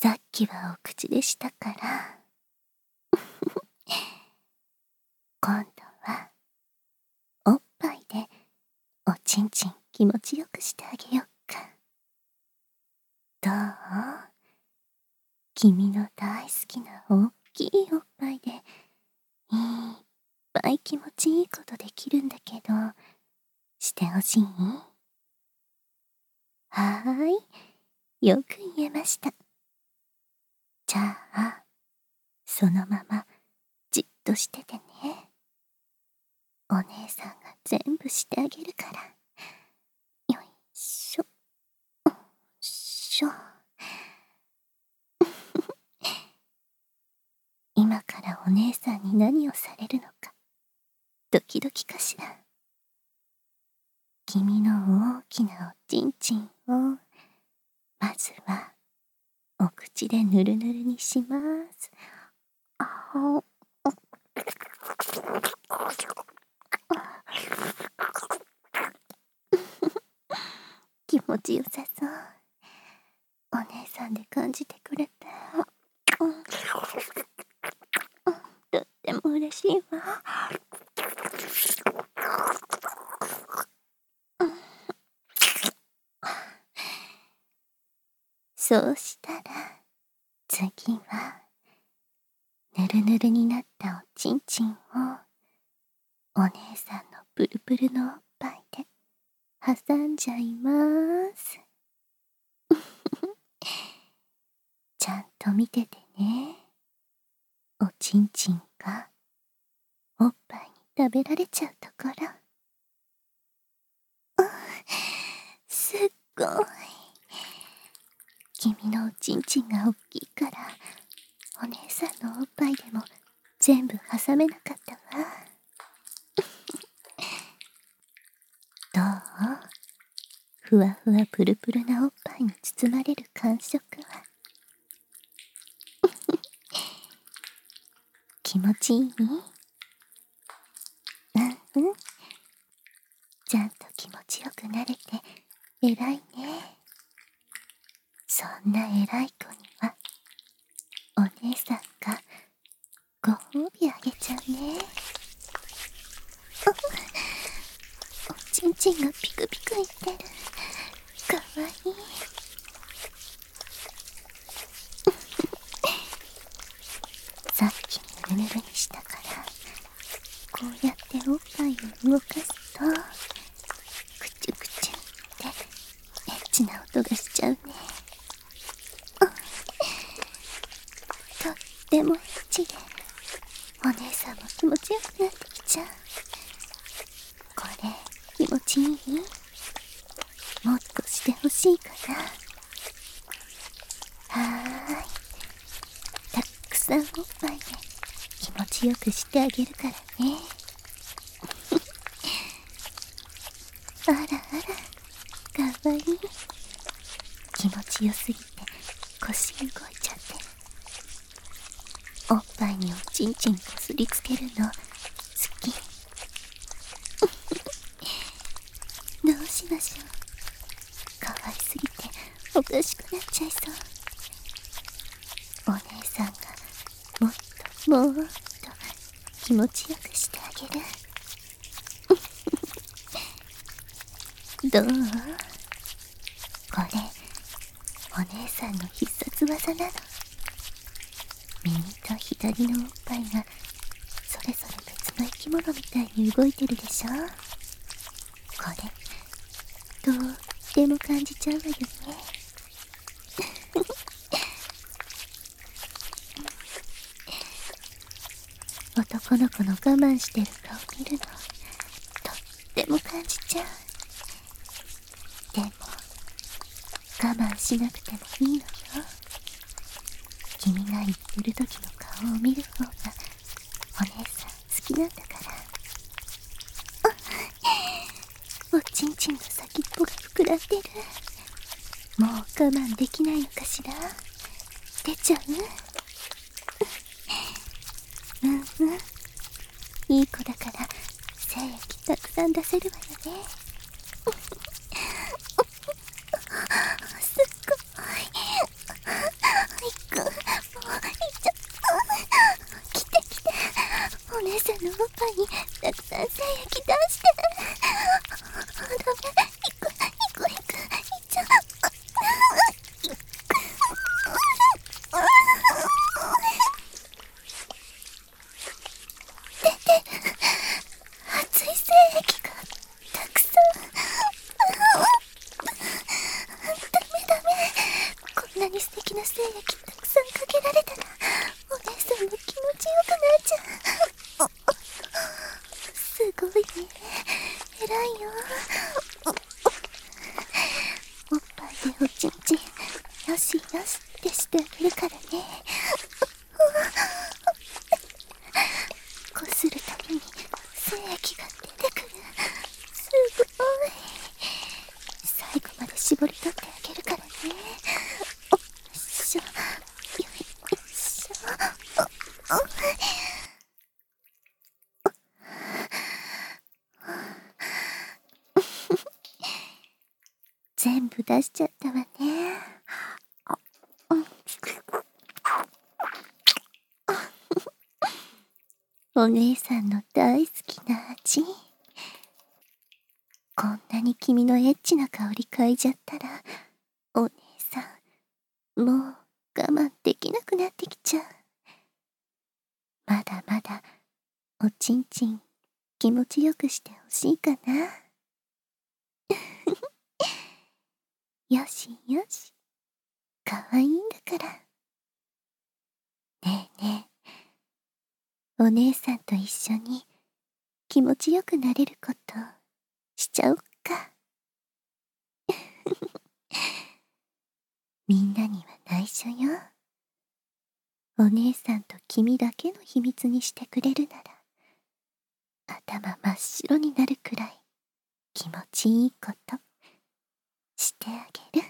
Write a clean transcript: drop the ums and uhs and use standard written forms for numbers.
さっきはお口でしたから。今度はおっぱいでおちんちん気持ちよくしてあげよっか。どう？君の大好きなおっきいおっぱいでいっぱい気持ちいいことできるんだけど、してほしい？はーい、よく言えました。じゃあそのままじっとしててね。お姉さんが全部してあげるから。よいしょ、よいしょ。今からお姉さんに何をされるのかドキドキかしら。君の大きなおちんちんをまずはお口でぬるぬるにします。気持ちよさそう。お姉さんで感じてくれてとっても嬉しいわ。そうしたら次はぬるぬるになったおちんちんをお姉さんのプルプルのおっぱいで挟んじゃいます。ちゃんと見ててね。おちんちんがおっぱいに食べられちゃうところ。すっごい。君のおちんちんが大きいからお姉さんのおっぱいでも全部挟めなかったわ。どう？ふわふわプルプルなおっぱいに包まれる感触は気持ちいい？ちゃんと気持ちよくなれて偉いね。そんな偉い子にはお姉さんがご褒美あげちゃうね。おちんちんがピクピクいってる。かわいい。さっきぬるぬるにしたからこうやっておっぱいを動かすとクチュクチュってエッチな音がしちゃうね。とってもエッチでお姉さんも気持ちよくなってきちゃう。これ気持ちいい？もっとしてほしいかな。はーい、たくさんおっぱいで気持ちよくしてあげるからね。あらあら、かわいい。気持ちよすぎて腰動いちゃってる。おっぱいにおちんちんこすりつけるの好き。どうしましょう。かわいすぎておかしくなっちゃいそう。お姉さんがもっともっと気持ちよくしてあげる。どう？これお姉さんの必殺技なの。右と左のおっぱいがそれぞれ別の生き物みたいに動いてるでしょ。これとっても感じちゃうわよね。男の子の我慢してる顔見るのとっても感じちゃう。でも我慢しなくてもいいのよ。君が言ってる時の顔を見る方がお姉さん好きなんだから。おちんちんの先っぽが膨らんでる。もう我慢できないのかしら。出ちゃう？いい子だから精液たくさん出せるわよね。すっごい敵な精液たくさんかけられたらお姉さんも気持ちよくなっちゃう。すごいね、偉いよ。おっぱいでおちんちんよしよしってしてあげるからね。こするたびに精液が出てくる。すごい。最後まで絞り取ってあげるからね。よいしょよいしょ。全部出しちゃったわね。お姉さんの大好きな味。こんなに君のエッチな香り嗅いじゃったら、お姉さん、もう我慢できなくなってきちゃう。まだまだ、おちんちん気持ちよくしてほしいかな。よしよし、かわいいんだから。ねえねえ、お姉さんと一緒に気持ちよくなれることしちゃおっか。みんなには内緒よ。お姉さんと君だけの秘密にしてくれるなら、頭真っ白になるくらい気持ちいいことしてあげる。